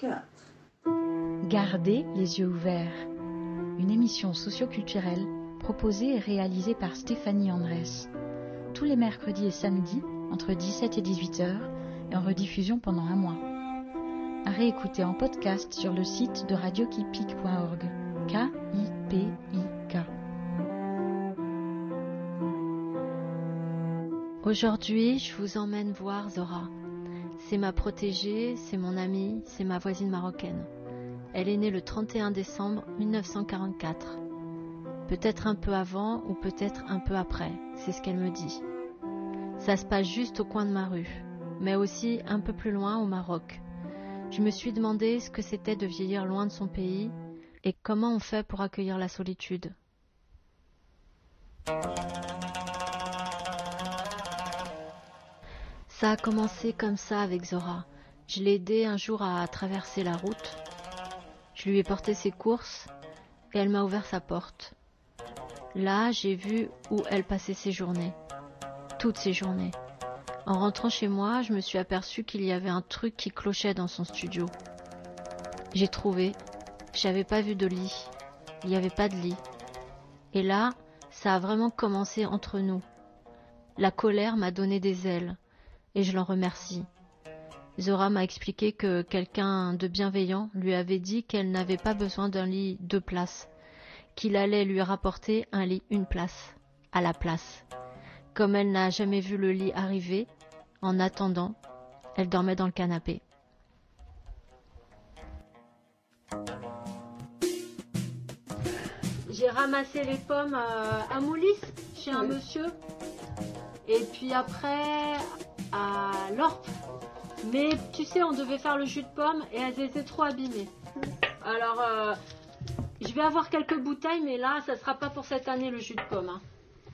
4. Gardez les yeux ouverts. Une émission socioculturelle proposée et réalisée par Stéphanie Andrès. Tous les mercredis et samedis, entre 17 et 18 heures, et en rediffusion pendant un mois. À réécouter en podcast sur le site de radiokipik.org. K-I-P-I-K. Aujourd'hui, je vous emmène voir Zora. C'est ma protégée, c'est mon amie, c'est ma voisine marocaine. Elle est née le 31 décembre 1944. Peut-être un peu avant ou peut-être un peu après, c'est ce qu'elle me dit. Ça se passe juste au coin de ma rue, mais aussi un peu plus loin au Maroc. Je me suis demandé ce que c'était de vieillir loin de son pays et comment on fait pour accueillir la solitude. Ça a commencé comme ça avec Zora. Je l'ai aidée un jour à traverser la route. Je lui ai porté ses courses et elle m'a ouvert sa porte. Là, j'ai vu où elle passait ses journées. Toutes ses journées. En rentrant chez moi, je me suis aperçue qu'il y avait un truc qui clochait dans son studio. J'ai trouvé. J'avais pas vu de lit. Il n'y avait pas de lit. Et là, ça a vraiment commencé entre nous. La colère m'a donné des ailes. Et je l'en remercie. Zora m'a expliqué que quelqu'un de bienveillant lui avait dit qu'elle n'avait pas besoin d'un lit 2 places, qu'il allait lui rapporter un lit 1 place, à la place. Comme elle n'a jamais vu le lit arriver, en attendant, elle dormait dans le canapé. J'ai ramassé les pommes à Moulis, chez un monsieur, et puis après à l'Orpe. Mais tu sais, on devait faire le jus de pomme et elles étaient trop abîmées. Alors, je vais avoir quelques bouteilles, mais là, ça sera pas pour cette année le jus de pomme. Hein.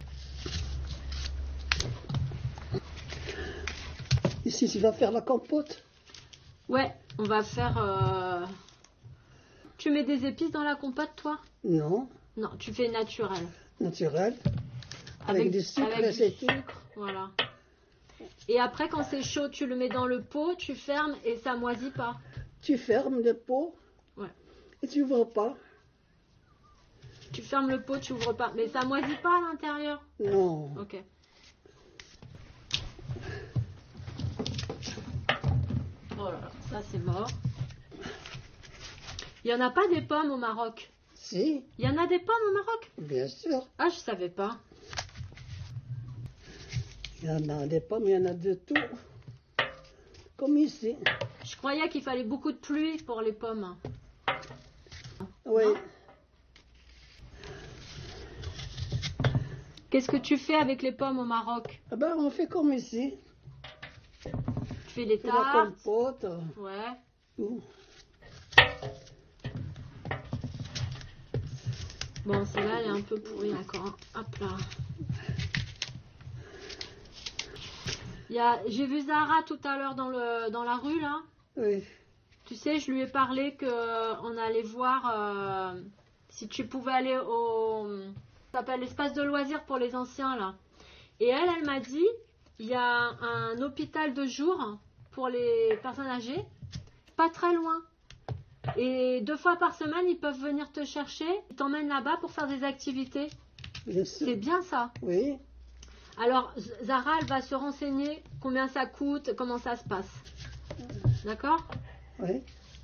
Ici, tu vas faire la compote? Ouais, on va faire... Tu mets des épices dans la compote, toi? Non. Non, tu fais naturel. Naturel. Avec du sucre, avec c'est du sucre, voilà. Et après, quand c'est chaud, tu le mets dans le pot, tu fermes et ça moisit pas. Tu fermes le pot. Ouais. Et tu ouvres pas. Tu fermes le pot, tu ouvres pas. Mais ça moisit pas à l'intérieur? Non. Ok. Oh là là, ça c'est mort. Il y en a pas des pommes au Maroc? Si. Il y en a des pommes au Maroc? Bien sûr. Ah, je savais pas. Il y en a des pommes, il y en a de tout. Comme ici. Je croyais qu'il fallait beaucoup de pluie pour les pommes. Oui. Non? Qu'est-ce que tu fais avec les pommes au Maroc? Ah ben, on fait comme ici. Tu fais les La tartes? compote. Ouais. Tout. Bon, celle-là, elle est un peu pourrie encore. Hop là. J'ai vu Zara tout à l'heure dans la rue, là. Oui. Tu sais, je lui ai parlé qu'on allait voir si tu pouvais aller ça s'appelle l'espace de loisirs pour les anciens, là. Et elle m'a dit, il y a un hôpital de jour pour les personnes âgées, pas très loin. Et 2 fois par semaine, ils peuvent venir te chercher, ils t'emmènent là-bas pour faire des activités. Bien sûr. C'est bien ça. Oui. Alors, Zara, elle va se renseigner combien ça coûte, comment ça se passe. D'accord? Oui.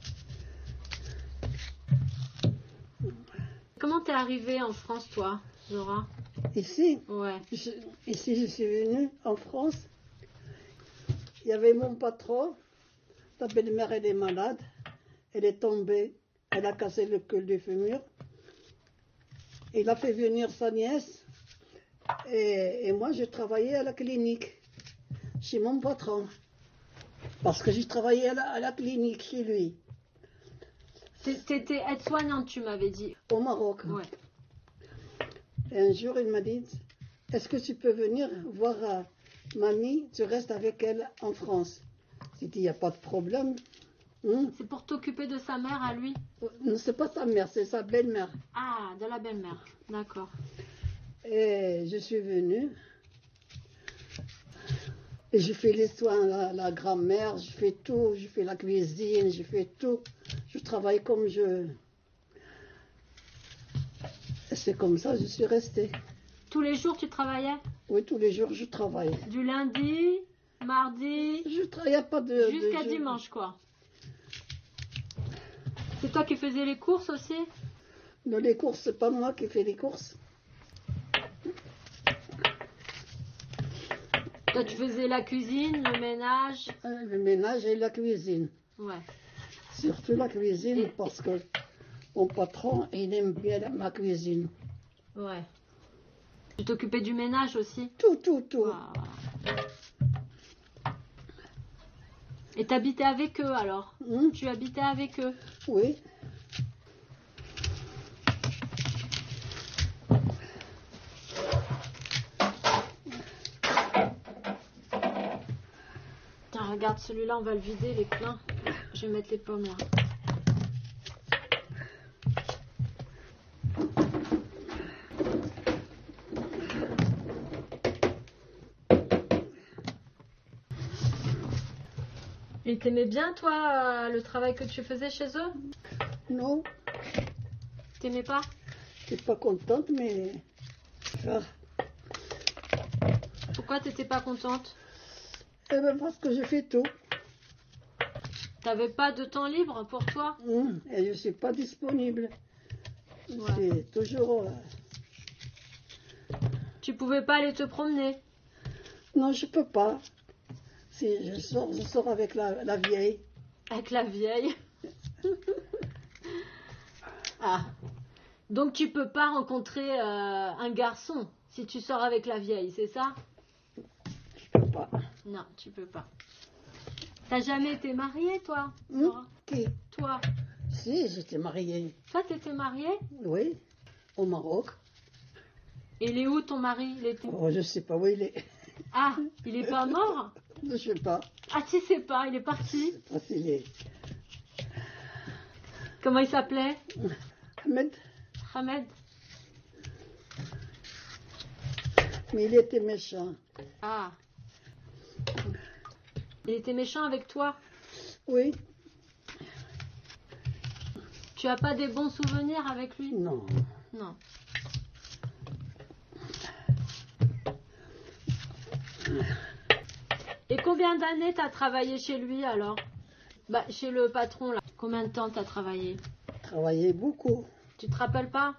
Comment t'es arrivée en France, toi, Zora? Ici? Ouais. Ici, je suis venue en France. Il y avait mon patron. Ta belle-mère, elle est malade. Elle est tombée. Elle a cassé le col du fémur. Il a fait venir sa nièce. Et moi, je travaillais à la clinique, chez mon patron. Parce que j'ai travaillé à la clinique chez lui. T'étais aide-soignante, tu m'avais dit. Au Maroc. Ouais. Et un jour, il m'a dit, est-ce que tu peux venir voir mamie, tu restes avec elle en France? J'ai dit, il n'y a pas de problème. C'est pour t'occuper de sa mère à lui? Non, c'est pas sa mère, c'est sa belle-mère. Ah, de la belle-mère. D'accord. Et je suis venue. Et je fais les soins à la grand-mère, je fais tout, je fais la cuisine, je fais tout. Je travaille comme je... Et c'est comme ça que je suis restée. Tous les jours, tu travaillais? Oui, tous les jours, je travaille. Du lundi, mardi, Je travaille pas de... jusqu'à de- dimanche, quoi. C'est toi qui faisais les courses aussi? Non, les courses, c'est pas moi qui fais les courses. Toi, tu faisais la cuisine, le ménage? Le ménage et la cuisine. Ouais. Surtout la cuisine, Et- parce que mon patron, il aime bien ma cuisine. Ouais. Tu t'occupais du ménage aussi? Tout, tout, tout. Ah. Et t'habitais avec eux alors? Hum, Tu habitais avec eux? Oui. Tiens, regarde celui-là, on va le vider, il est plein. Je vais mettre les pommes là. Et t'aimais bien, toi, le travail que tu faisais chez eux? Non, T'aimais pas? je suis pas contente, mais... Ah, Pourquoi t'étais pas contente? eh ben, parce que je fais tout. T'avais pas de temps libre pour toi? Et je suis pas disponible. Ouais. C'est toujours... Tu pouvais pas aller te promener? Non, je peux pas. Si je sors avec la vieille. Avec la vieille. Ah. Donc tu peux pas rencontrer un garçon si tu sors avec la vieille, c'est ça? Je peux pas. Non, tu peux pas. T'as jamais été mariée, toi? Qui? Toi? Si, j'étais mariée. Toi, t'étais mariée? Oui, au Maroc. Et il est où ton mari? Il était... Oh, je sais pas où il est. Ah, il est pas mort? Je sais pas. Ah, tu sais pas, il est parti. Parce qu'il est... Comment il s'appelait? Ahmed, Ahmed. mais il était méchant. Ah. Il était méchant avec toi? Oui, Tu as pas des bons souvenirs avec lui? non. Non. Et combien d'années t'as travaillé chez lui alors? Bah, chez le patron là. Combien de temps t'as travaillé? Travaillé beaucoup, Tu te rappelles pas?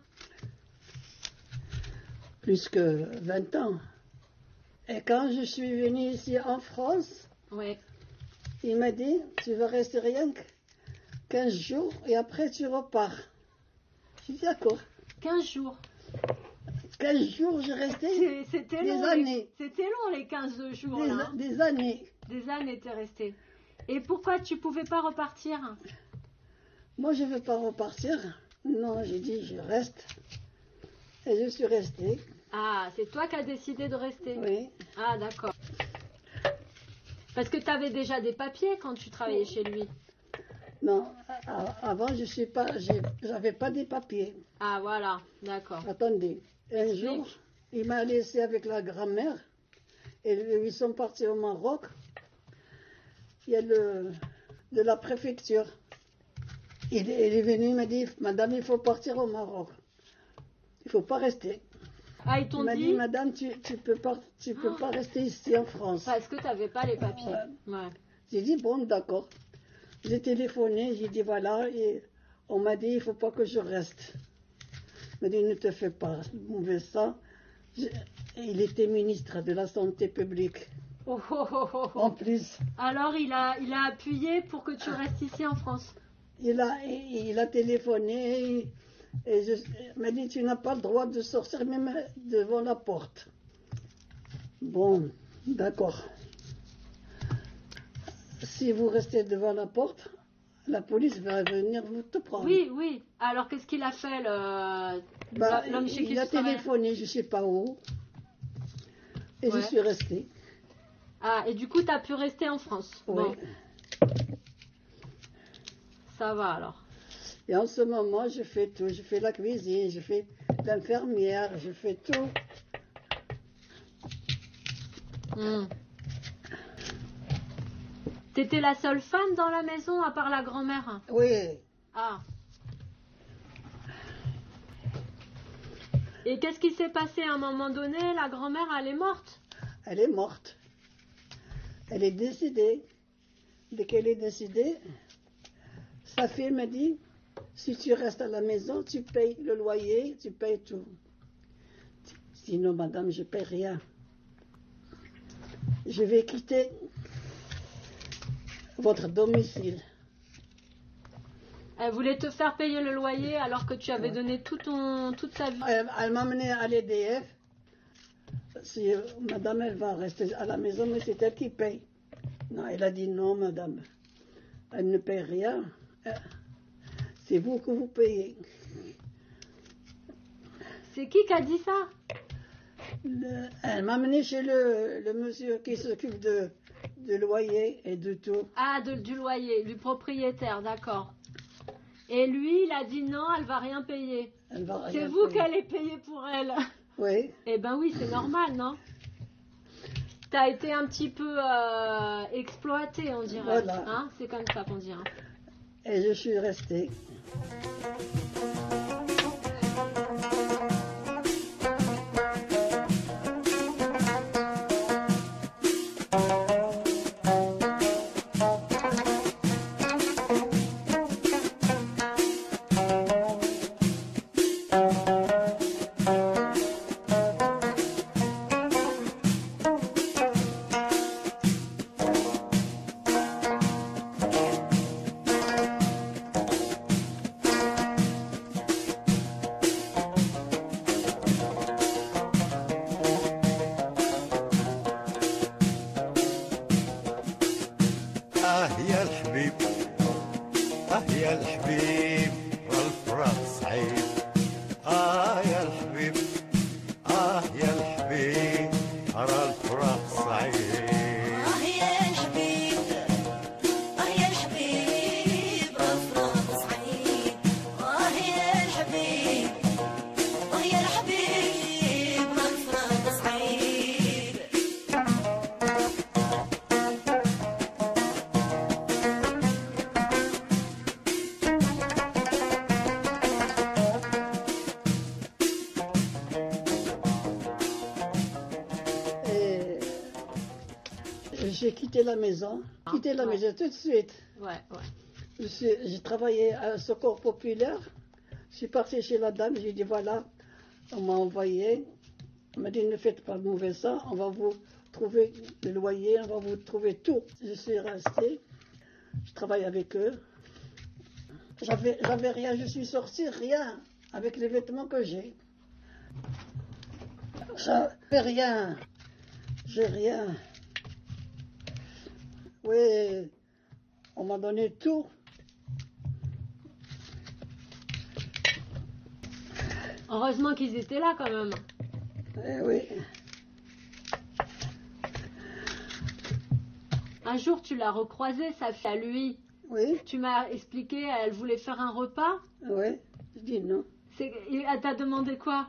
plus que 20 ans. Et quand je suis venue ici en France, Oui. il m'a dit, tu vas rester rien que 15 jours et après tu repars. J'ai dit d'accord. 15 jours. 15 jours, j'ai resté C'était des long. années. C'était long les 15 jours là. Hein. Des années. Des années t'es resté. Et pourquoi tu pouvais pas repartir? Moi, je ne veux pas repartir. Non, j'ai dit, je reste. Et je suis restée. Ah, c'est toi qui as décidé de rester. Oui. Ah, d'accord. Parce que tu avais déjà des papiers quand tu travaillais chez lui. Non, avant, j'avais pas des papiers. Ah, voilà, d'accord. Attendez, un Explique. jour, il m'a laissé avec la grand-mère et ils sont partis au Maroc. Il y a de la préfecture. Il est venu, il m'a dit, madame, il faut partir au Maroc. Il faut pas rester. Ah, ils Il t'ont m'a dit dit, madame, tu peux pas rester ici en France. parce que tu n'avais pas les papiers. Ouais. J'ai dit, bon, d'accord. J'ai téléphoné, j'ai dit, voilà, et on m'a dit, il faut pas que je reste. Il m'a dit, ne te fais pas mauvais ça. Il était ministre de la Santé publique. Oh, oh, oh, oh, oh. En plus, Alors, il a appuyé pour que tu restes ici en France. il a téléphoné et il m'a dit, tu n'as pas le droit de sortir même devant la porte. Bon, d'accord. Si vous restez devant la porte, la police va venir vous te prendre. Oui, oui. Alors, qu'est-ce qu'il a fait, l'homme chez qui il a tu travaillais? téléphoné, je ne sais pas où, et Ouais. je suis restée. Ah, et du coup, tu as pu rester en France. Oui. Bon, ça va alors. Et en ce moment, je fais tout. Je fais la cuisine, je fais l'infirmière, je fais tout. Hmm. T'étais la seule femme dans la maison à part la grand-mère? Oui. Ah. Et qu'est-ce qui s'est passé à un moment donné? La grand-mère, elle est morte? Elle est morte. Elle est décédée. Dès qu'elle est décédée, sa fille m'a dit, si tu restes à la maison, tu payes le loyer, tu payes tout. Sinon, madame, je ne paye rien. Je vais quitter votre domicile. Elle voulait te faire payer le loyer alors que tu avais donné toute ta vie. Elle m'a amené à l'EDF. Si madame, elle va rester à la maison, mais c'est elle qui paye. Non, elle a dit non, madame. Elle ne paye rien. C'est vous que vous payez. C'est qui a dit ça? Elle m'a amené chez le monsieur qui s'occupe de loyer et de tout. Ah, du loyer, du propriétaire, d'accord. Et lui, il a dit non, elle va rien payer. C'est vous qui allez payer pour elle. Oui. Eh ben oui, c'est normal, non? T'as été un petit peu exploité, on dirait. Voilà. Hein, c'est comme ça qu'on dirait. Et je suis restée. يا الحبيب يا الحبيب والفراق صعيب يا الحبيب يا الحبيب راه الفراق صعيب يا الحبيب يا الحبيب الفراق صعيب يا الحبيب يا الحبيب الفراق صعيب J'ai quitté la maison, tout de suite. Ouais. J'ai travaillé à Secours Populaire. Je suis partie chez la dame, j'ai dit voilà, on m'a envoyé. On m'a dit ne faites pas mauvais ça, on va vous trouver le loyer, on va vous trouver tout. Je suis restée, je travaille avec eux. J'avais rien, je suis sortie, rien, avec les vêtements que j'ai. J'avais rien, j'ai rien. Oui, on m'a donné tout. Heureusement qu'ils étaient là quand même. Eh oui. Un jour, tu l'as recroisée, sa fille à lui. Oui, Tu m'as expliqué, elle voulait faire un repas. oui. Je dis non. Elle t'a demandé quoi?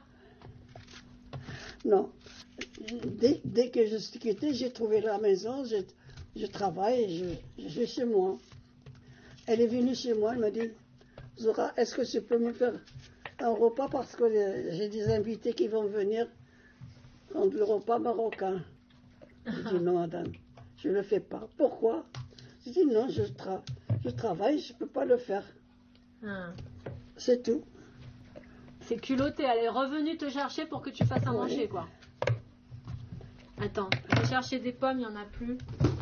Non. Dès que je suis quittée, j'ai trouvé la maison, je travaille, je suis chez moi. Elle est venue chez moi, elle m'a dit, Zora, est-ce que tu peux me faire un repas parce que j'ai des invités qui vont venir prendre le repas marocain. J'ai dit non, madame, je ne le fais pas. Pourquoi? J'ai dit non, je travaille, je ne peux pas le faire. Ah. C'est tout. C'est culotté, elle est revenue te chercher pour que tu fasses à Oui. manger, quoi. Attends, je vais chercher des pommes, il n'y en a plus.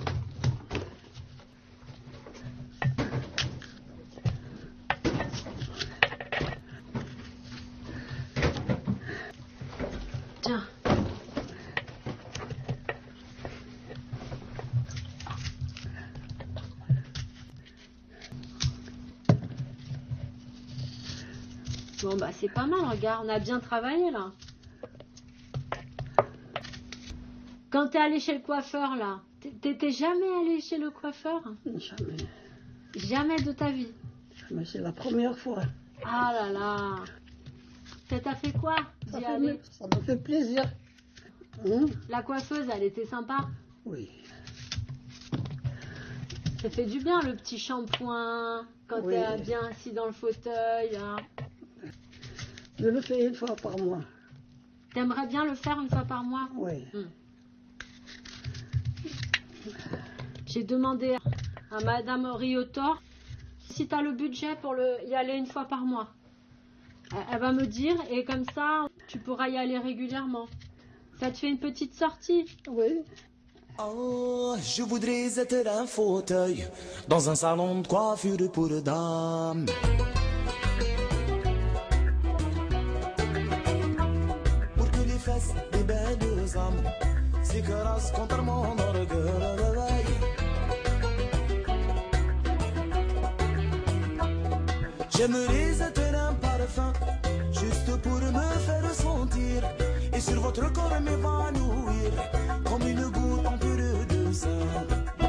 Tiens. Bon bah c'est pas mal, regarde, on a bien travaillé là. Quand t'es allé chez le coiffeur là, t'étais jamais allé chez le coiffeur? Jamais. Jamais de ta vie. Mais c'est la première fois. Ah là là. Ça t'a fait quoi d'y aller? Ça me fait plaisir. La coiffeuse, elle était sympa? Oui. Ça fait du bien le petit shampoing quand Oui. t'es bien assis dans le fauteuil. Hein. Je le fais une fois par mois. T'aimerais bien le faire une fois par mois? Oui. J'ai demandé à Madame Riotor si tu as le budget pour y aller une fois par mois. Elle va me dire et comme ça, tu pourras y aller régulièrement. Ça te fait une petite sortie. Oui. Oh, je voudrais être un fauteuil dans un salon de coiffure pour dames. Pour que les fesses des belles âmes s'écrasent contre mon orgueil. J'aimerais être un parfum juste pour me faire sentir et sur votre corps m'évanouir comme une goutte en pure de sang.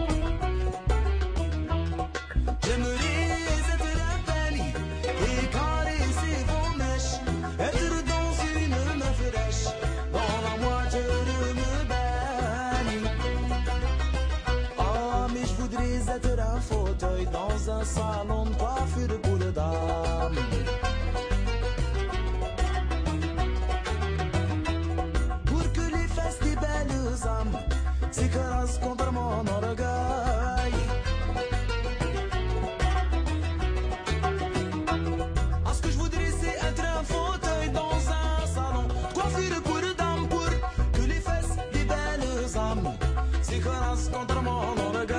J'aimerais être un pali et caresser vos mèches, être dans une main fraîche, dans la moitié de me baigne. Ah, mais je voudrais être un fauteuil dans un salon de coiffure pour dames. Pour que les fesses des belles âmes s'écrasent contre mon orgueil. Ah, ce que je voudrais c'est être un fauteuil dans un salon de coiffure pour dames, pour que les fesses des belles âmes s'écrasent contre mon orgueil.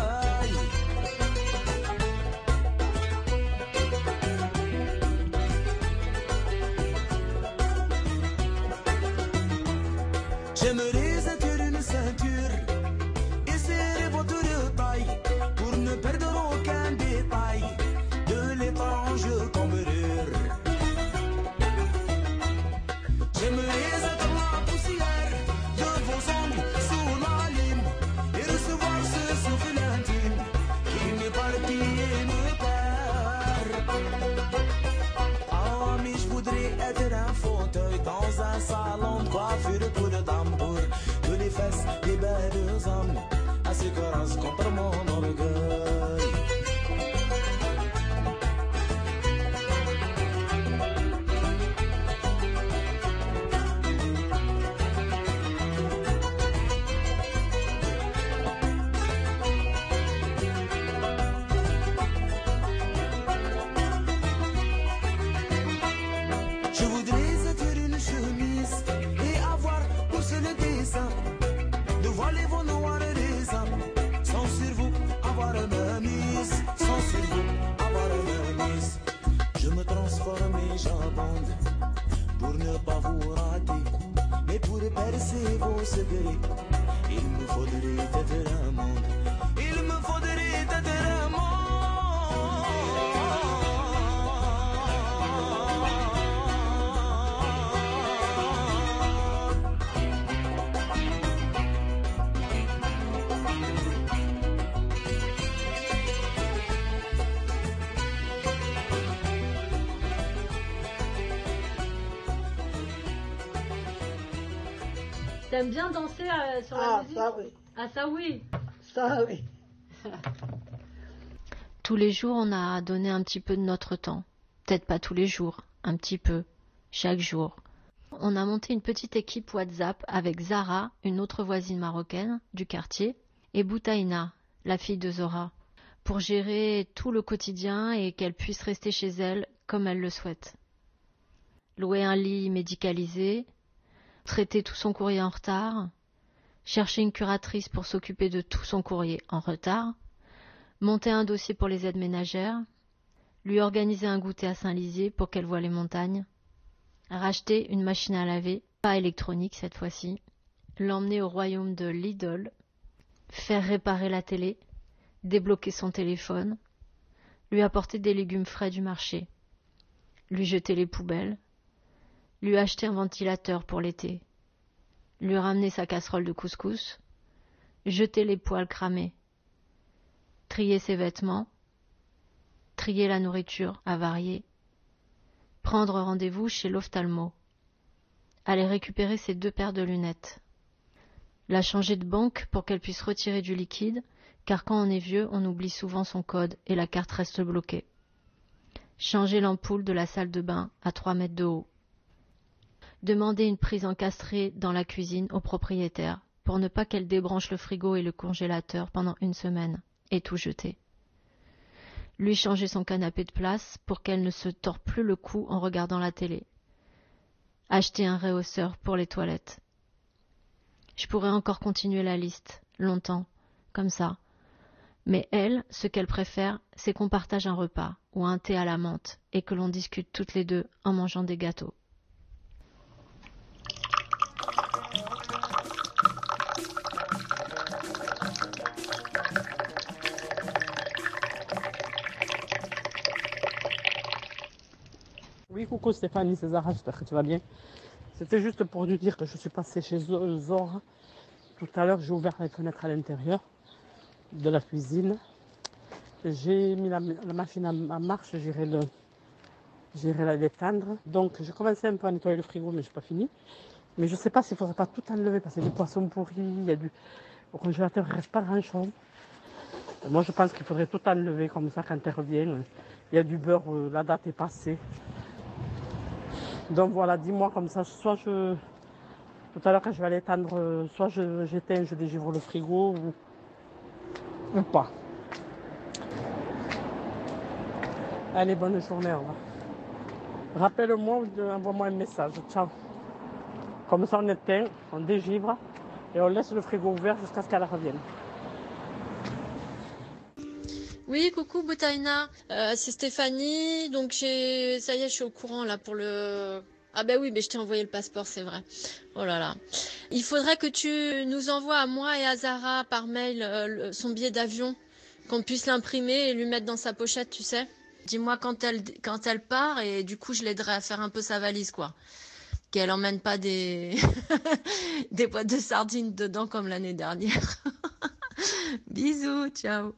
J'aimerais être une ceinture et serrer votre taille pour ne perdre aucun détail de l'étrange cambrure. J'aimerais être la poussière de vos ongles sous la lime et recevoir ce souffle intime qui m'éparpille et me perd. Ah, mais je voudrais être un fauteuil dans un salon de coiffure pour dames, pour que les fesses des belles âmes s'écrasent contre mon orgueil. Je voudrais être une chemise et avoir pour seul dessin de voiler vos noirs raisins, sans sur vous avoir une mise, sans sur vous avoir une mise. Je me transforme et j'abonde pour ne pas vous rater, mais pour percer vos secrets, il me faudrait être un monde, il me faudrait être un monde. T'aimes bien danser sur la Ah, musique? ça oui. Ah ça oui. Ça oui. Tous les jours, on a donné un petit peu de notre temps. Peut-être pas tous les jours, un petit peu, chaque jour. On a monté une petite équipe WhatsApp avec Zara, une autre voisine marocaine du quartier, et Boutaïna, la fille de Zora, pour gérer tout le quotidien et qu'elle puisse rester chez elle comme elle le souhaite. Louer un lit médicalisé, traiter tout son courrier en retard, chercher une curatrice pour s'occuper de tout son courrier en retard, monter un dossier pour les aides ménagères, lui organiser un goûter à Saint-Lizier pour qu'elle voie les montagnes, racheter une machine à laver, pas électronique cette fois-ci, l'emmener au royaume de Lidl, faire réparer la télé, débloquer son téléphone, lui apporter des légumes frais du marché, lui jeter les poubelles, lui acheter un ventilateur pour l'été, lui ramener sa casserole de couscous, jeter les poêles cramés, trier ses vêtements, trier la nourriture avariée, prendre rendez-vous chez l'ophtalmo, aller récupérer ses 2 paires de lunettes, la changer de banque pour qu'elle puisse retirer du liquide car quand on est vieux, on oublie souvent son code et la carte reste bloquée. Changer l'ampoule de la salle de bain à 3 mètres de haut. Demander une prise encastrée dans la cuisine au propriétaire pour ne pas qu'elle débranche le frigo et le congélateur pendant 1 semaine et tout jeter. Lui changer son canapé de place pour qu'elle ne se tord plus le cou en regardant la télé. Acheter un rehausseur pour les toilettes. Je pourrais encore continuer la liste, longtemps, comme ça. Mais elle, ce qu'elle préfère, c'est qu'on partage un repas ou un thé à la menthe et que l'on discute toutes les deux en mangeant des gâteaux. Oui, coucou Stéphanie, c'est Zara, j'espère que tu vas bien. C'était juste pour lui dire que je suis passée chez Zora. Tout à l'heure, j'ai ouvert les fenêtres à l'intérieur de la cuisine. J'ai mis la machine à marche, j'irai la détendre. Donc, j'ai commencé un peu à nettoyer le frigo, mais je n'ai pas fini. Mais je ne sais pas s'il ne faudrait pas tout enlever parce qu'il y a du poisson pourri, il y a au congélateur, il ne reste pas grand-chose. Moi, je pense qu'il faudrait tout enlever comme ça quand elle revient. Il y a du beurre, la date est passée. Donc voilà, dis-moi comme ça, tout à l'heure quand je vais aller étendre, soit j'éteins, je dégivre le frigo ou pas. Allez, bonne journée, au revoir. Rappelle-moi ou envoie-moi un message, ciao. Comme ça on éteint, on dégivre et on laisse le frigo ouvert jusqu'à ce qu'elle revienne. Oui, coucou Boutaina, c'est Stéphanie, donc ça y est, je suis au courant là pour le... Ah ben oui, mais je t'ai envoyé le passeport, c'est vrai. Oh là là. Il faudrait que tu nous envoies à moi et à Zara par mail son billet d'avion, qu'on puisse l'imprimer et lui mettre dans sa pochette, tu sais. Dis-moi quand elle part et du coup je l'aiderai à faire un peu sa valise, quoi. Qu'elle emmène pas des des boîtes de sardines dedans comme l'année dernière. Bisous, ciao.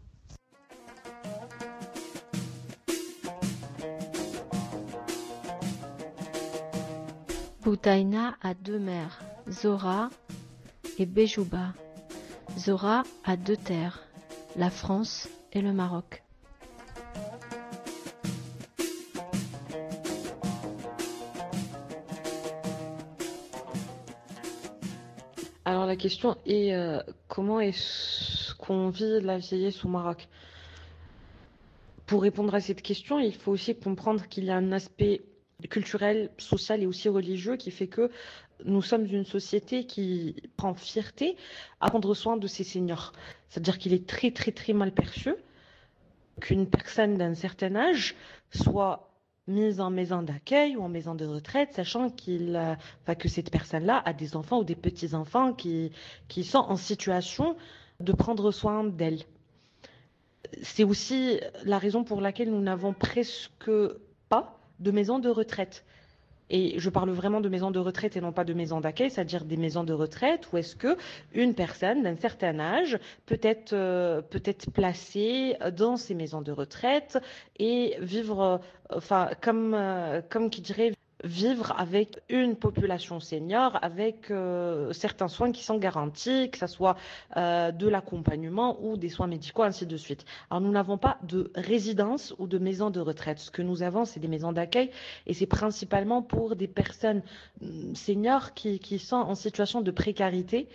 Boutaina a 2 mères, Zora et Béjouba. Zora a 2 terres, la France et le Maroc. Alors la question est comment est-ce qu'on vit la vieillesse au Maroc? Pour répondre à cette question, il faut aussi comprendre qu'il y a un aspect culturel, social et aussi religieux qui fait que nous sommes une société qui prend fierté à prendre soin de ses seniors. C'est-à-dire qu'il est très très très mal perçu qu'une personne d'un certain âge soit mise en maison d'accueil ou en maison de retraite, sachant que cette personne-là a des enfants ou des petits-enfants qui sont en situation de prendre soin d'elle. C'est aussi la raison pour laquelle nous n'avons presque pas de maisons de retraite. Et je parle vraiment de maisons de retraite et non pas de maisons d'accueil, c'est-à-dire des maisons de retraite où est-ce que une personne d'un certain âge peut être placée dans ces maisons de retraite et vivre, comme qui dirait, vivre avec une population senior, avec certains soins qui sont garantis, que ce soit de l'accompagnement ou des soins médicaux, ainsi de suite. Alors nous n'avons pas de résidence ou de maison de retraite. Ce que nous avons, c'est des maisons d'accueil et c'est principalement pour des personnes seniors qui sont en situation de précarité.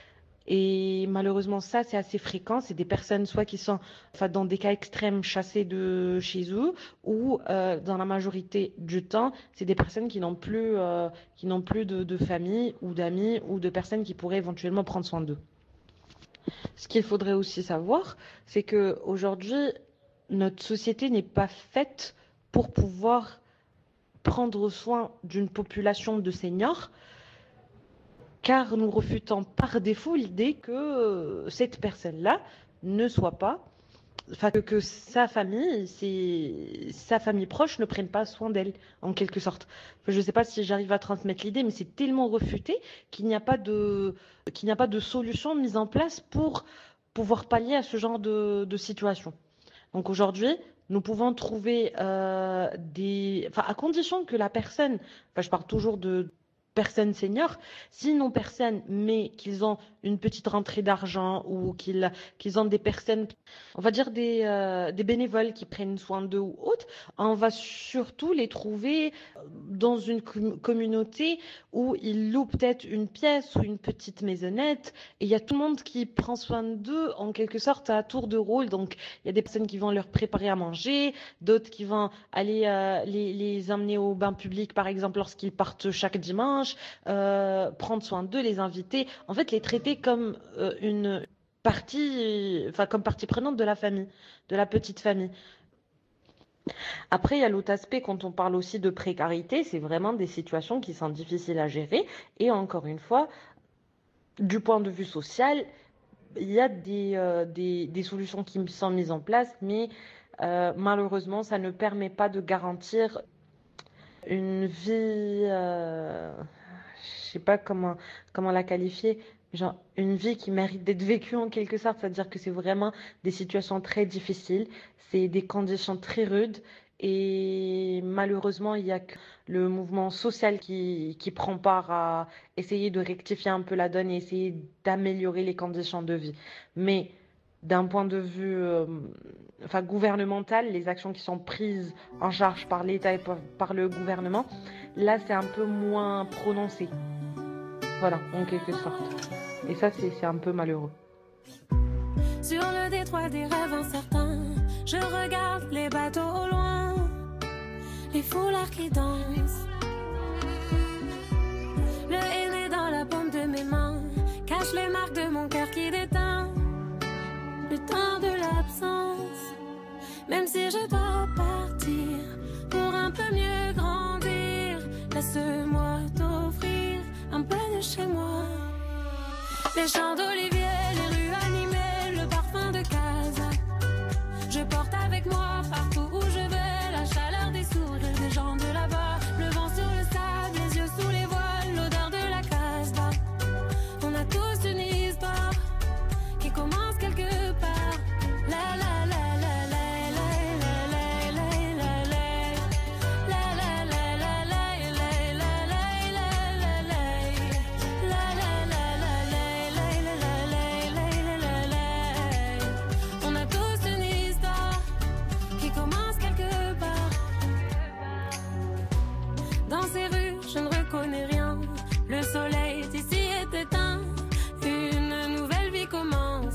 Et malheureusement, ça, c'est assez fréquent. C'est des personnes soit qui sont dans des cas extrêmes chassées de chez eux ou dans la majorité du temps, c'est des personnes qui n'ont plus de famille ou d'amis ou de personnes qui pourraient éventuellement prendre soin d'eux. Ce qu'il faudrait aussi savoir, c'est qu'aujourd'hui, notre société n'est pas faite pour pouvoir prendre soin d'une population de seniors, car nous refutons par défaut l'idée que cette personne-là ne soit pas, que sa famille proche ne prenne pas soin d'elle, en quelque sorte. Je ne sais pas si j'arrive à transmettre l'idée, mais c'est tellement refuté qu'il n'y a pas de solution mise en place pour pouvoir pallier à ce genre de situation. Donc aujourd'hui, nous pouvons trouver à condition que la personne, je parle toujours de personnes seniors, s'ils n'ont personne, mais qu'ils ont une petite rentrée d'argent ou qu'ils ont des personnes, on va dire des bénévoles qui prennent soin d'eux ou autres, on va surtout les trouver dans une communauté où ils louent peut-être une pièce ou une petite maisonnette et il y a tout le monde qui prend soin d'eux en quelque sorte à tour de rôle. Donc il y a des personnes qui vont leur préparer à manger, d'autres qui vont aller les emmener au bain public par exemple lorsqu'ils partent chaque dimanche, prendre soin d'eux, les inviter, en fait les traiter comme une partie, enfin comme partie prenante de la famille, de la petite famille. Après, il y a l'autre aspect quand on parle aussi de précarité, c'est vraiment des situations qui sont difficiles à gérer. Et encore une fois, du point de vue social, il y a des solutions qui sont mises en place, mais malheureusement, ça ne permet pas de garantir une vie, je sais pas comment la qualifier, genre une vie qui mérite d'être vécue en quelque sorte, c'est-à-dire que c'est vraiment des situations très difficiles, c'est des conditions très rudes et malheureusement il y a que le mouvement social qui prend part à essayer de rectifier un peu la donne et essayer d'améliorer les conditions de vie. Mais d'un point de vue gouvernemental, les actions qui sont prises en charge par l'État et par le gouvernement, là c'est un peu moins prononcé. Voilà, en quelque sorte. Et ça, c'est un peu malheureux. Sur le détroit des rêves incertains, je regarde les bateaux au loin, les foulards qui dansent. Le henné dans la paume de mes mains cache les marques de mon cœur qui déteint. Le temps de l'absence, même si je dois partir pour un peu mieux grandir, laisse-moi t'offrir un peu de chez moi. Les champs d'olivier, les rues animées, le parfum de casa. Je porte avec moi partout où je vais la chaleur des sourires des gens de là-bas. Le vent sur le sable, les yeux sous les voiles, l'odeur de la casbah. On a tous une histoire qui commence quelque part. La la la la la la la la la la la la la la la on a tous une histoire qui commence quelque part. Dans ces rues, je ne reconnais rien. Le soleil d'ici est éteint. Une nouvelle vie commence.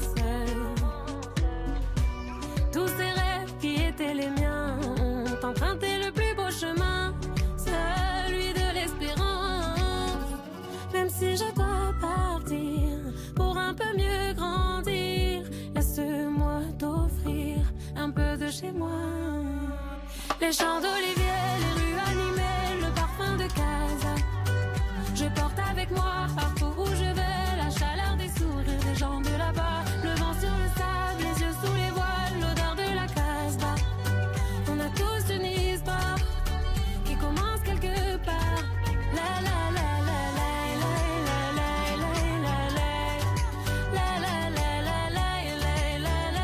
Tous ces rêves qui étaient les miens ont emprunté le plus beau chemin, celui de l'espérance. Même si je dois partir pour un peu mieux grandir, laisse-moi t'offrir un peu de chez moi. Les champs d'olivier, les rues animées, le parfum de casa. Je porte avec moi partout où je vais la chaleur des sourires des gens de là-bas. Le vent sur le sable, les yeux sous les voiles, l'odeur de la casbah. On a tous une histoire qui commence quelque part. La la la la la la la la la la la la la la la la la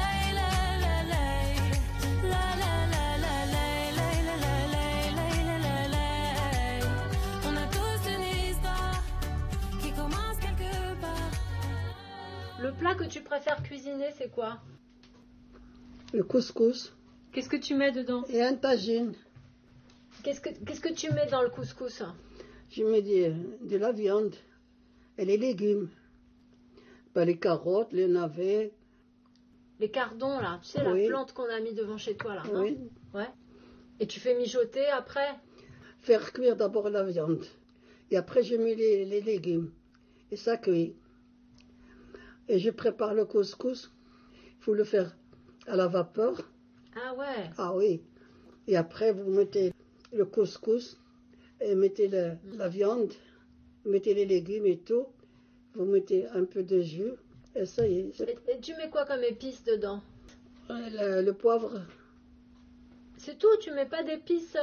on a tous une histoire qui commence quelque part. Le plat que tu préfères cuisiner, c'est quoi? Le couscous Qu'est-ce que tu mets dedans? et un tagine. Qu'est-ce que tu mets dans le couscous? Je mets de la viande et les légumes. Ben, les carottes, les navets. Les cardons, là. Tu sais, Oui. la plante qu'on a mis devant chez toi, là. hein Oui. Ouais. Et tu fais mijoter après? Faire cuire d'abord la viande. Et après, je mets les légumes. Et ça cuit. Et je prépare le couscous. Il faut le faire à la vapeur. Ah ouais. Ah oui. Et après, vous mettez le couscous et mettez la viande, mettez les légumes et tout. Vous mettez un peu de jus et ça y est. Et tu mets quoi comme épices dedans? Le poivre, C'est tout? Tu mets pas d'épices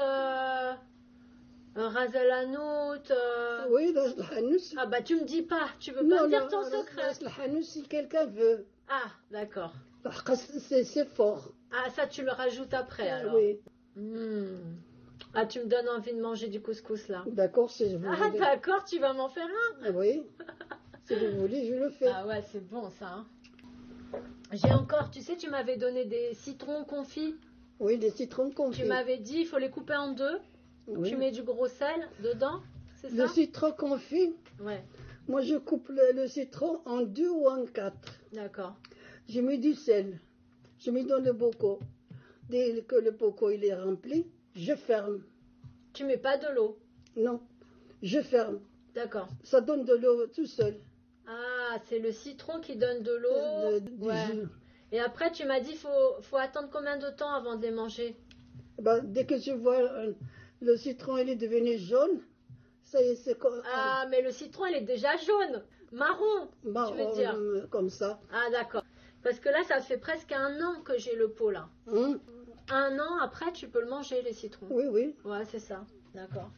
un ras el hanout oui, le hanous. Ah bah tu me dis pas. Tu veux pas me dire ton secret? Le hanous, si quelqu'un veut. Ah, d'accord. C'est fort. Ah, ça tu le rajoutes après alors. Oui. Ah, tu me donnes envie de manger du couscous là. D'accord, si vous Ah, voulez. d'accord, tu vas m'en faire un. Ah oui. Si vous voulez, je le fais. Ah ouais, c'est bon ça. Hein. J'ai encore, tu sais, tu m'avais donné des citrons confits. Oui, des citrons confits. Tu m'avais dit, il faut les couper en deux. Oui. Tu mets du gros sel dedans, c'est Le ça? citron confit, Ouais, moi je coupe le citron en 2 ou en 4. d'accord. Je mets du sel. Je mets dans le bocal. Dès que le bocal il est rempli, je ferme. Tu mets pas de l'eau. Non, je ferme. D'accord. Ça donne de l'eau tout seul. Ah, c'est le citron qui donne de l'eau. Du Ouais. jus. Et après, tu m'as dit, faut attendre combien de temps avant de les manger? Ben, dès que je vois le citron il est devenu jaune, ça y est, c'est Ah, mais le citron, il est déjà jaune. Marron, marron, tu veux dire. comme ça. Ah, d'accord. Parce que là, ça fait presque 1 an que j'ai le pot, là. Hein? 1 an après, tu peux le manger, les citrons. Oui, oui. Ouais, c'est ça. D'accord.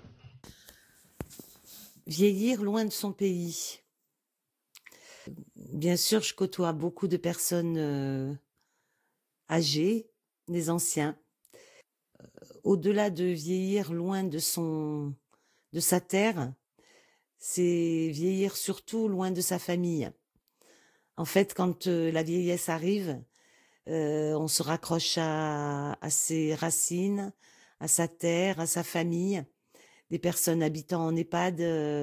Vieillir loin de son pays. Bien sûr, je côtoie beaucoup de personnes âgées, des anciens. Au-delà de vieillir loin de sa terre, c'est vieillir surtout loin de sa famille. En fait, quand la vieillesse arrive, on se raccroche à ses racines, à sa terre, à sa famille. Des personnes habitant en EHPAD,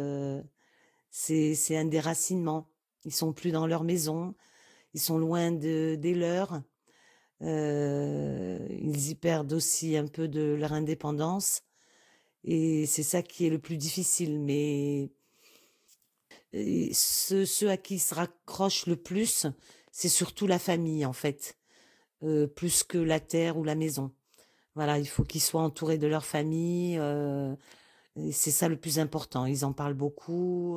c'est un déracinement. Ils sont plus dans leur maison, ils sont loin des leurs. Ils y perdent aussi un peu de leur indépendance. Et c'est ça qui est le plus difficile. Mais ceux à qui ils se raccrochent le plus, c'est surtout la famille, en fait, plus que la terre ou la maison. Voilà, il faut qu'ils soient entourés de leur famille. Et c'est ça le plus important. Ils en parlent beaucoup.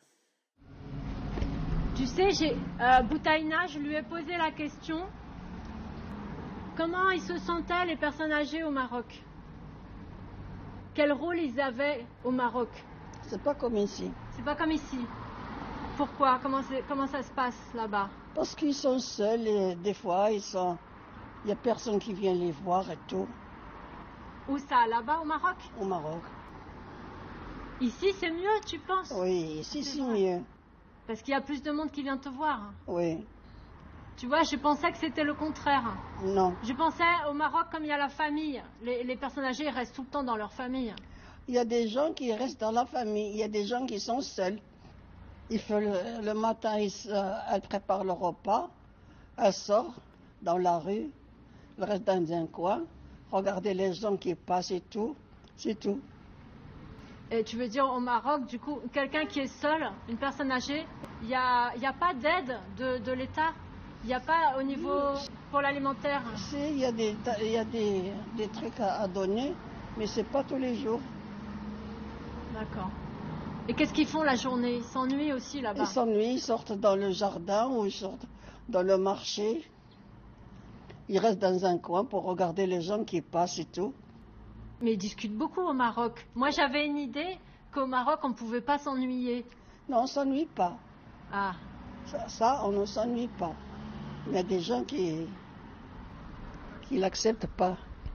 Tu sais, Boutaïna, je lui ai posé la question. Comment ils se sentaient, les personnes âgées au Maroc? Quel rôle ils avaient au Maroc? C'est pas comme ici. C'est pas comme ici. Pourquoi? Comment ça se passe là-bas? Parce qu'ils sont seuls et des fois, il y a personne qui vient les voir et tout, Où ça? Là-bas au Maroc? au Maroc. Ici, c'est mieux, tu penses? Oui, ici C'est c'est vrai. mieux. Parce qu'il y a plus de monde qui vient te voir. Oui. Tu vois, je pensais que c'était le contraire. Non. Je pensais au Maroc, comme il y a la famille. Les personnes âgées ils restent tout le temps dans leur famille. Il y a des gens qui restent dans la famille. Il y a des gens qui sont seuls. Il fait le matin, elle prépare le repas. Elle sort dans la rue. Elle reste dans un coin. Regardez les gens qui passent et tout. C'est tout. Et tu veux dire au Maroc, du coup, quelqu'un qui est seul, une personne âgée, il n'y a pas d'aide de l'État? Il n'y a pas au niveau pour l'alimentaire? Si, il y a des trucs à donner, mais c'est pas tous les jours. D'accord. Et qu'est-ce qu'ils font la journée? Ils s'ennuient aussi là-bas? Ils s'ennuient, ils sortent dans le jardin ou ils sortent dans le marché. Ils restent dans un coin pour regarder les gens qui passent et tout. Mais ils discutent beaucoup au Maroc. Moi, j'avais une idée qu'au Maroc, on ne pouvait pas s'ennuyer. Non, on ne s'ennuie pas. Ah, Ça, on ne s'ennuie pas. Il y a des gens qui l'acceptent pas.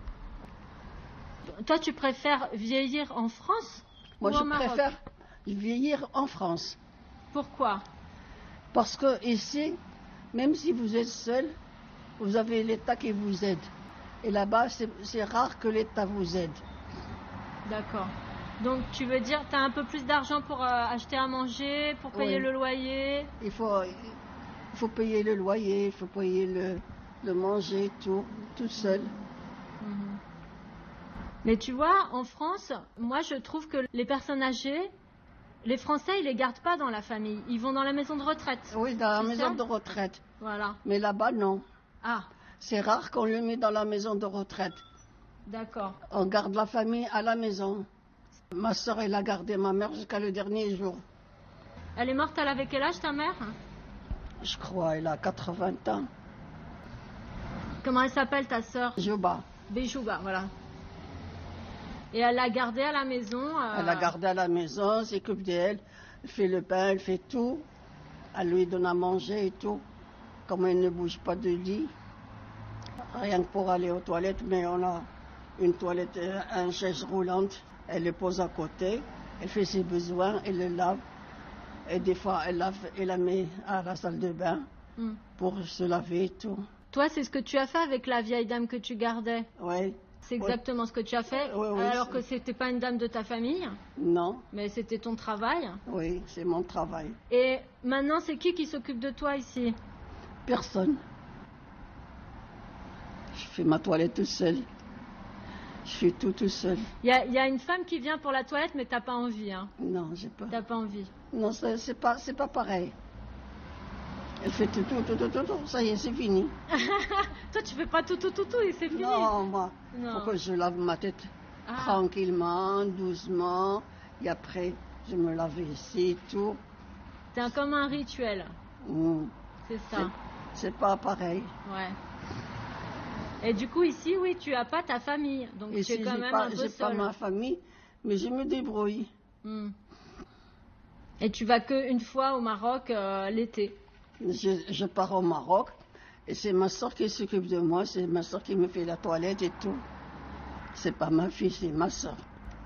toi, tu préfères vieillir en France Moi, ou je au Maroc? préfère vieillir en France. Pourquoi? Parce que ici, même si vous êtes seul, vous avez l'État qui vous aide. Et là-bas, c'est rare que l'État vous aide. D'accord. Donc, tu veux dire, tu as un peu plus d'argent pour acheter à manger, pour payer Oui. le loyer? Il faut payer le loyer, il faut payer le manger, tout seul. Mhm. Mais tu vois, en France, moi, je trouve que les personnes âgées, les Français, ils les gardent pas dans la famille. Ils vont dans la maison de retraite. Oui, dans la C'est maison ça? de retraite. Voilà. Mais là-bas, non. Ah, C'est rare qu'on le met dans la maison de retraite. d'accord. On garde la famille à la maison. Ma soeur, elle a gardé ma mère jusqu'à le dernier jour. Elle est morte, elle avait quel âge, ta mère? Je crois, elle a 80 ans. Comment elle s'appelle, ta sœur? Juba. Béjouba, voilà. Et elle l'a gardée à la maison. Elle a gardé à la maison, elle s'occupe d'elle. Elle fait le pain, elle fait tout. Elle lui donne à manger et tout. Comme elle ne bouge pas de lit. Rien que pour aller aux toilettes, mais on une toilette, une chaise roulante. Elle le pose à côté, elle fait ses besoins, elle le lave. Et des fois, elle la met à la salle de bain pour se laver et tout. Toi, c'est ce que tu as fait avec la vieille dame que tu gardais. Oui. C'est exactement ce que tu as fait, Oui, alors que c'était pas une dame de ta famille. Non. Mais c'était ton travail. Oui, c'est mon travail. Et maintenant, c'est qui s'occupe de toi ici? Personne. Je fais ma toilette tout seul. Je fais tout seul. Il y a une femme qui vient pour la toilette, mais t'as pas envie, hein? Non, j'ai pas. T'as pas envie? Non, c'est pas pareil. Elle fait tout, ça y est, c'est fini. Toi, tu fais pas tout et c'est fini. Non, moi, Non. faut que je lave ma tête tranquillement, doucement. Et après, je me lave ici et tout. C'est comme un rituel. C'est ça. C'est pas pareil. Ouais. Et du coup, ici, oui, tu as pas ta famille. Donc, tu es quand même un peu j'ai pas seule. ma famille, mais je me débrouille. Et tu vas qu'une fois au Maroc l'été. Je pars au Maroc et c'est ma soeur qui s'occupe de moi, c'est ma soeur qui me fait la toilette et tout. C'est pas ma fille, c'est ma soeur.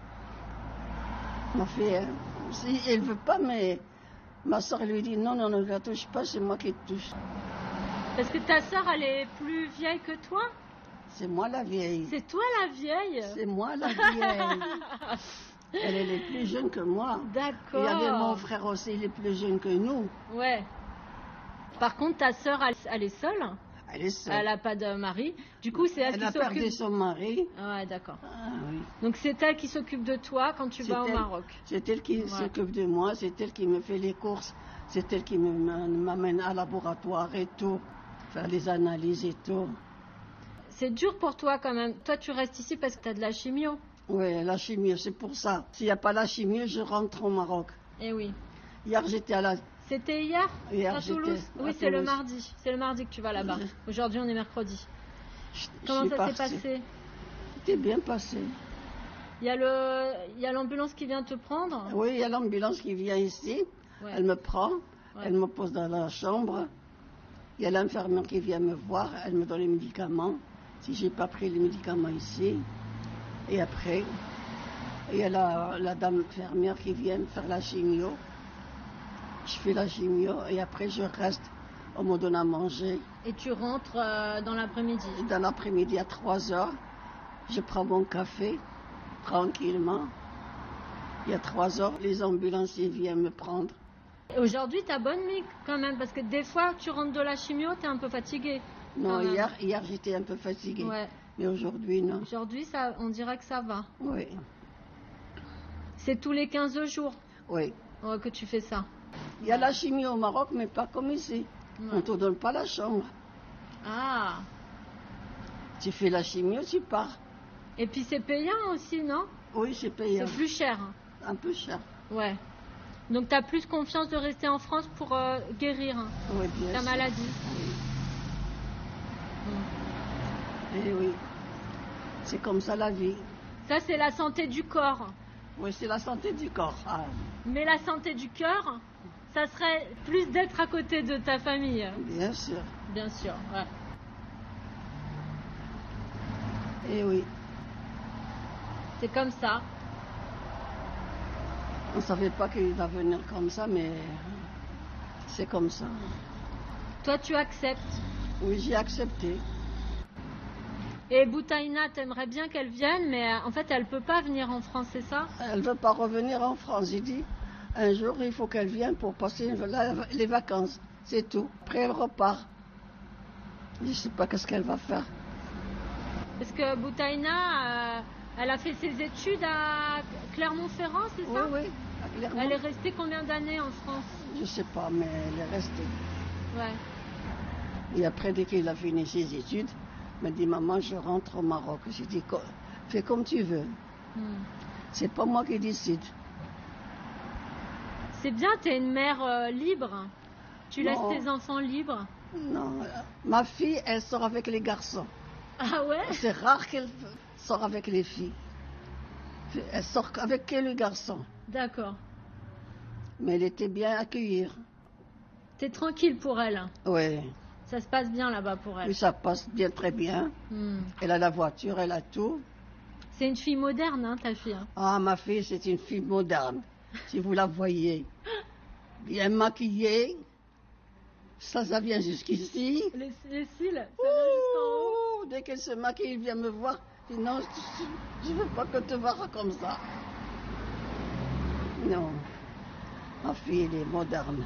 Ma fille, si elle veut pas, mais ma soeur lui dit non, ne la touche pas, c'est moi qui te touche. Parce que ta soeur, elle est plus vieille que toi? C'est moi la vieille. C'est toi la vieille? C'est moi la vieille. Elle est plus jeune que moi. D'accord. Il y avait mon frère aussi, il est plus jeune que nous. Ouais. Par contre, ta sœur, elle est seule? Elle est seule. Elle n'a pas de mari. Du coup, c'est elle qui s'occupe. Elle a perdu son mari. Ah ouais, d'accord. Ah, oui. Donc c'est elle qui s'occupe de toi quand tu vas au Maroc. C'est elle qui s'occupe de moi, c'est elle qui me fait les courses, c'est elle qui m'amène à laboratoire et tout, faire les analyses et tout. C'est dur pour toi quand même. Toi, tu restes ici parce que tu as de la chimio. Oui, la chimio, c'est pour ça. S'il n'y a pas la chimio, je rentre au Maroc. Eh oui. Hier, j'étais à la... C'était hier à j'étais Toulouse? à Oui, c'est le Toulouse. mardi. C'est le mardi que tu vas là-bas. Oui. Aujourd'hui, on est mercredi. Comment suis ça s'est partie. passé? C'était bien passé. Il y a l'ambulance qui vient te prendre? Oui, il y a l'ambulance qui vient ici. Ouais. Elle me prend, Ouais. elle me pose dans la chambre. Il y a l'infirmière qui vient me voir, elle me donne les médicaments. Si j'ai pas pris les médicaments ici. Et après, il y a la dame infirmière qui vient me faire la chimio. Je fais la chimio et après je reste. On me donne à manger. Et tu rentres dans l'après-midi? Dans l'après-midi à 3 heures, je prends mon café tranquillement. Il y a 3 heures, les ambulanciers viennent me prendre. Et aujourd'hui, t'as bonne mine quand même, parce que des fois, tu rentres de la chimio, t'es un peu fatigué. Non, quand même. hier j'étais un peu fatiguée. Ouais. Mais aujourd'hui, non. Aujourd'hui, on dirait que ça va. Oui, C'est tous les 15 jours oui. que tu fais ça. Il y a la chimio au Maroc, mais pas comme ici. Ouais. On ne te donne pas la chambre. Ah. Tu fais la chimio, tu pars. Et puis c'est payant aussi, non? Oui, c'est payant. C'est plus cher. Un peu cher. Ouais. Donc t'as plus confiance de rester en France pour guérir Oui, bien ta sûr. maladie. Eh oui. C'est comme ça la vie. Ça, c'est la santé du corps. Oui, c'est la santé du corps. Ah, Mais la santé du cœur, ça serait plus d'être à côté de ta famille. bien sûr. Bien sûr, ouais. Eh oui. C'est comme ça. On ne savait pas qu'il va venir comme ça, mais c'est comme ça. Toi, tu acceptes. Oui, j'ai accepté. Et Boutaïna, t'aimerais bien qu'elle vienne, mais en fait, elle peut pas venir en France, c'est ça? Elle ne veut pas revenir en France. J'ai dit, un jour, il faut qu'elle vienne pour passer les vacances. C'est tout. Après, elle repart. Je ne sais pas qu'est-ce qu'elle va faire. Parce que Boutaïna, elle a fait ses études à Clermont-Ferrand, c'est ça? Oui, à Clermont. Elle est restée combien d'années en France? Je ne sais pas, mais elle est restée. Ouais. Et après, dès qu'il a fini ses études, il m'a dit, maman, je rentre au Maroc. J'ai dit, fais comme tu veux. C'est pas moi qui décide. C'est bien, t'es une mère libre. Tu laisses Non. tes enfants libres. Non, ma fille, elle sort avec les garçons. Ah ouais? C'est rare qu'elle sort avec les filles. Elle sort avec que les garçons. D'accord. Mais elle était bien accueillie. T'es tranquille pour elle. Oui. Ça se passe bien là-bas pour elle. Oui, ça passe bien, très bien. Elle a la voiture, elle a tout. C'est une fille moderne, hein, ta fille. Hein. Ah, ma fille, c'est une fille moderne. Si vous la voyez, bien maquillée, ça vient jusqu'ici. Les cils, ça vient jusqu'en haut. Ouh, dès qu'elle se maquille, elle vient me voir. Je dis non, je ne veux pas que te voir comme ça. Non, ma fille, elle est moderne.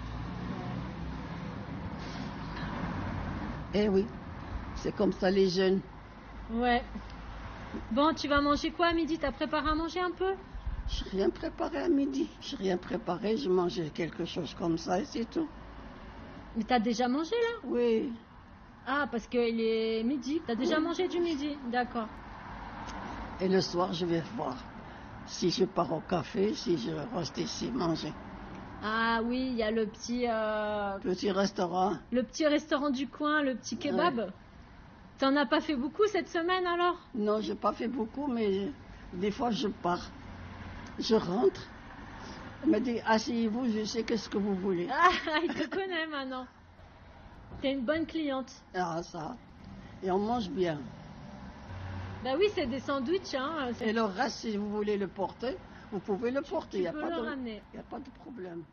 Eh oui, c'est comme ça les jeunes. Ouais. Bon, tu vas manger quoi à midi? T'as préparé à manger un peu? Je n'ai rien préparé à midi. Je n'ai rien préparé, je mangeais quelque chose comme ça et c'est tout. Mais t'as déjà mangé là? Oui. Ah, parce qu'il est midi. T'as déjà mangé du midi? D'accord. Et le soir, je vais voir si je pars au café, si je reste ici manger. Ah oui, il y a le petit... Petit restaurant. Le petit restaurant du coin, le petit kebab. Ouais. T'en as pas fait beaucoup cette semaine alors? Non, j'ai pas fait beaucoup, mais des fois je pars. Je rentre. Elle me dit, asseyez-vous, je sais qu'est-ce que vous voulez. Ah, il te connaît maintenant. T'es une bonne cliente. Ah, ça. Et on mange bien. Bah oui, c'est des sandwichs. Hein. Et le reste, si vous voulez le porter, vous pouvez le porter. Il n'y a pas de problème.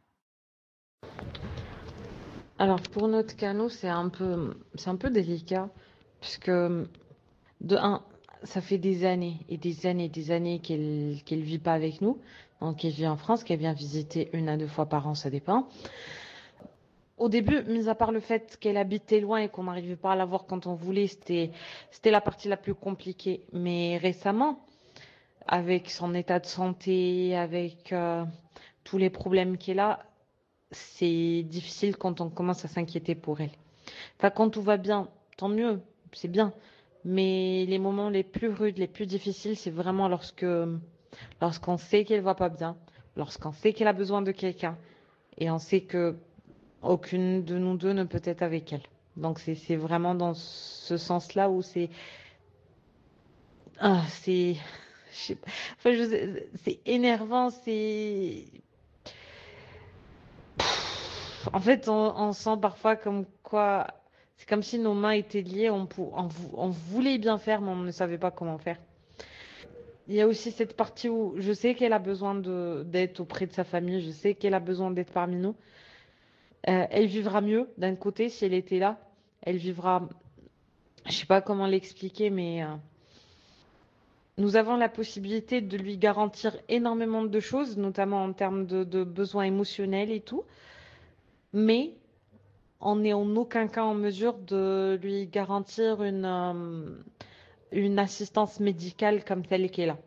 Alors pour notre canot, c'est un peu délicat, puisque de un, ça fait des années et des années et des années qu'elle vit pas avec nous. Donc elle vit en France, qu'elle vient visiter 1 à 2 fois par an, ça dépend. Au début, mis à part le fait qu'elle habitait loin et qu'on n'arrivait pas à la voir quand on voulait, c'était la partie la plus compliquée. Mais récemment, avec son état de santé, avec tous les problèmes qu'elle a, c'est difficile quand on commence à s'inquiéter pour elle. Enfin, quand tout va bien, tant mieux, c'est bien. Mais les moments les plus rudes, les plus difficiles, c'est vraiment lorsqu'on sait qu'elle va pas bien, lorsqu'on sait qu'elle a besoin de quelqu'un, et on sait que aucune de nous deux ne peut être avec elle. Donc c'est vraiment dans ce sens-là où c'est énervant, en fait on sent parfois comme quoi c'est comme si nos mains étaient liées, on voulait bien faire mais on ne savait pas comment faire. Il y a aussi cette partie où je sais qu'elle a besoin d'être auprès de sa famille, je sais qu'elle a besoin d'être parmi nous. Elle vivra mieux d'un côté si elle était là. Elle vivra, je sais pas comment l'expliquer, mais nous avons la possibilité de lui garantir énormément de choses, notamment en termes de besoins émotionnels et tout. Mais on n'est en aucun cas en mesure de lui garantir une assistance médicale comme telle qu'elle a.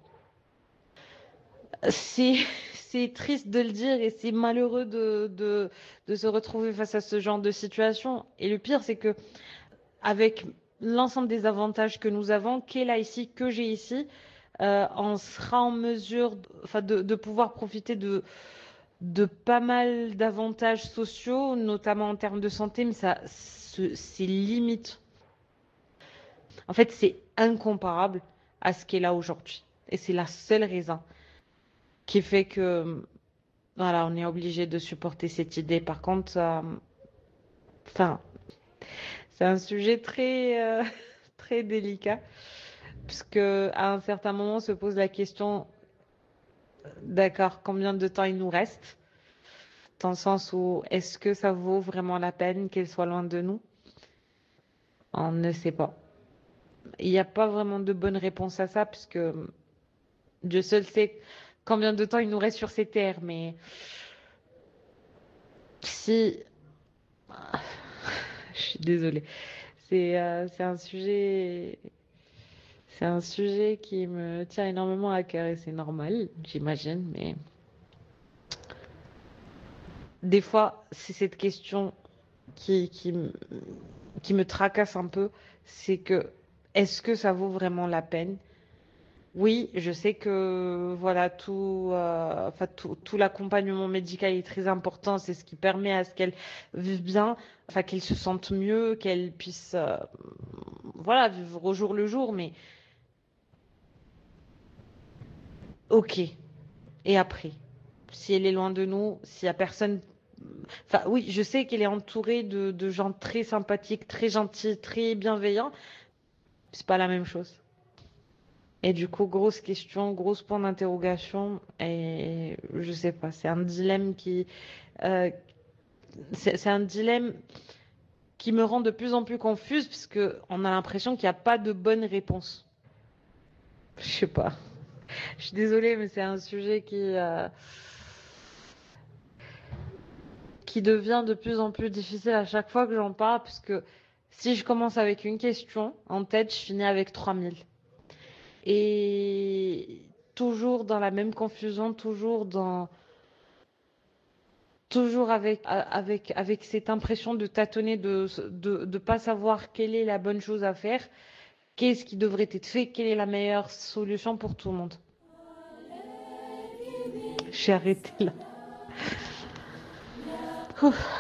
C'est triste de le dire et c'est malheureux de se retrouver face à ce genre de situation. Et le pire, c'est que avec l'ensemble des avantages que nous avons, qu'elle a ici, que j'ai ici, on sera en mesure de pouvoir profiter de pas mal d'avantages sociaux, notamment en termes de santé, mais c'est limite. En fait, c'est incomparable à ce qu'elle a aujourd'hui. Et c'est la seule raison qui fait que, voilà, on est obligé de supporter cette idée. Par contre, c'est un sujet très, très délicat, puisque à un certain moment se pose la question, d'accord, combien de temps il nous reste? Dans le sens où, est-ce que ça vaut vraiment la peine qu'elle soit loin de nous? On ne sait pas. Il n'y a pas vraiment de bonne réponse à ça, puisque Dieu seul sait combien de temps il nous reste sur ces terres, mais si... Je suis désolée. C'est un sujet qui me tient énormément à cœur et c'est normal, j'imagine, mais des fois, c'est cette question qui me tracasse un peu, c'est que est-ce que ça vaut vraiment la peine? Oui, je sais que voilà tout l'accompagnement médical est très important. C'est ce qui permet à ce qu'elle vive bien, qu'elle se sente mieux, qu'elle puisse vivre au jour le jour. Mais ok. Et après, si elle est loin de nous, s'il y a personne. Oui, je sais qu'elle est entourée de gens très sympathiques, très gentils, très bienveillants. C'est pas la même chose. Et du coup, grosse question, grosse point d'interrogation. Et je sais pas, c'est un dilemme c'est un dilemme qui me rend de plus en plus confuse puisque on a l'impression qu'il n'y a pas de bonne réponse. Je sais pas. Je suis désolée, mais c'est un sujet qui devient de plus en plus difficile à chaque fois que j'en parle, parce que si je commence avec une question en tête, je finis avec 3000. Et toujours dans la même confusion, toujours avec cette impression de tâtonner, de pas savoir quelle est la bonne chose à faire, qu'est-ce qui devrait être fait, quelle est la meilleure solution pour tout le monde. J'ai arrêté là. Ouf.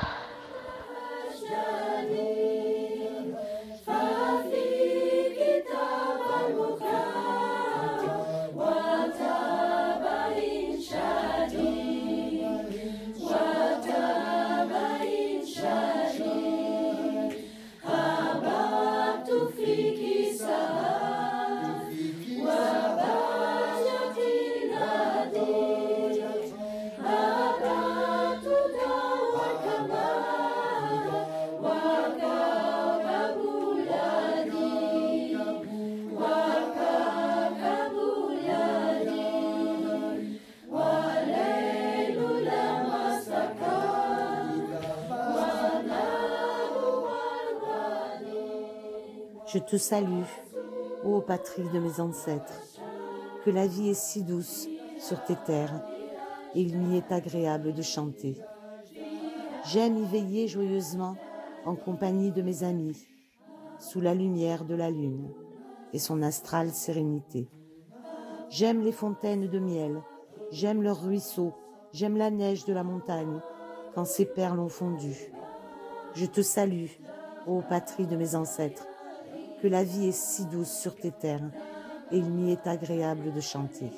Je te salue, ô patrie de mes ancêtres, que la vie est si douce sur tes terres, et il m'y est agréable de chanter. J'aime y veiller joyeusement en compagnie de mes amis, sous la lumière de la lune et son astrale sérénité. J'aime les fontaines de miel, j'aime leurs ruisseaux, j'aime la neige de la montagne, quand ses perles ont fondu. Je te salue, ô patrie de mes ancêtres, que la vie est si douce sur tes terres, et il m'y est agréable de chanter.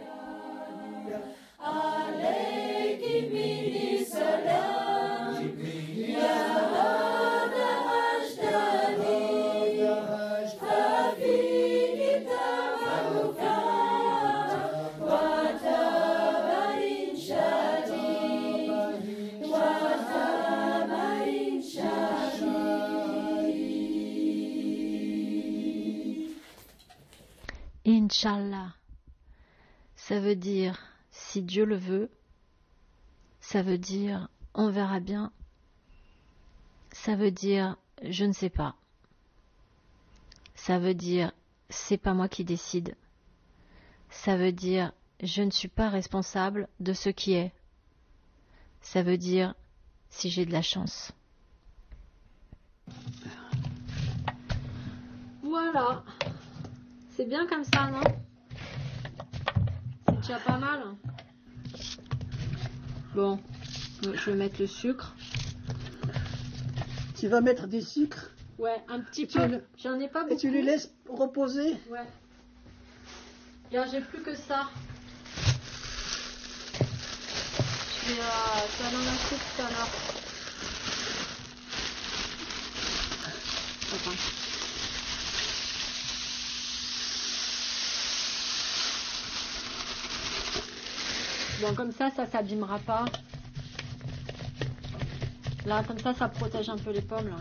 Inch'Allah, ça veut dire si Dieu le veut, ça veut dire on verra bien, ça veut dire je ne sais pas, ça veut dire c'est pas moi qui décide, ça veut dire je ne suis pas responsable de ce qui est, ça veut dire si j'ai de la chance. Voilà. C'est bien comme ça, non? C'est déjà pas mal. Bon, je vais mettre le sucre. Tu vas mettre du sucre? Ouais, un petit peu. J'en ai pas beaucoup. Et tu les laisses reposer? Ouais. Là, j'ai plus que ça. Je vais en acheter tout à l'heure. Attends. Bon, comme ça s'abîmera pas. Là, comme ça protège un peu les pommes, là.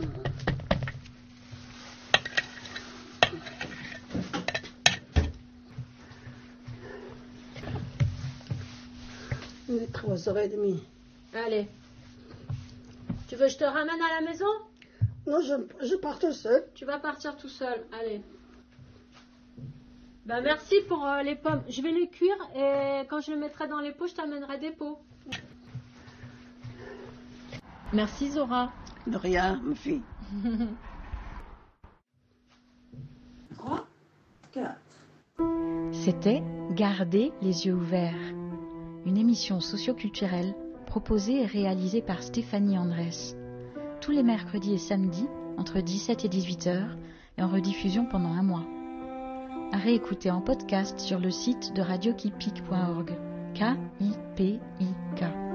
Il est 3h30. Allez. Tu veux que je te ramène à la maison? Non, je pars tout seul. Tu vas partir tout seul. Allez. Ben, merci pour les pommes. Je vais les cuire et quand je les mettrai dans les pots, je t'amènerai des pots. Merci Zora. De rien, ma fille. 3, 4. C'était Garder les yeux ouverts, une émission socioculturelle proposée et réalisée par Stéphanie Andrès. Tous les mercredis et samedis, entre 17 et 18 heures, et en rediffusion pendant un mois. À réécouter en podcast sur le site de radiokipik.org. K-I-P-I-K.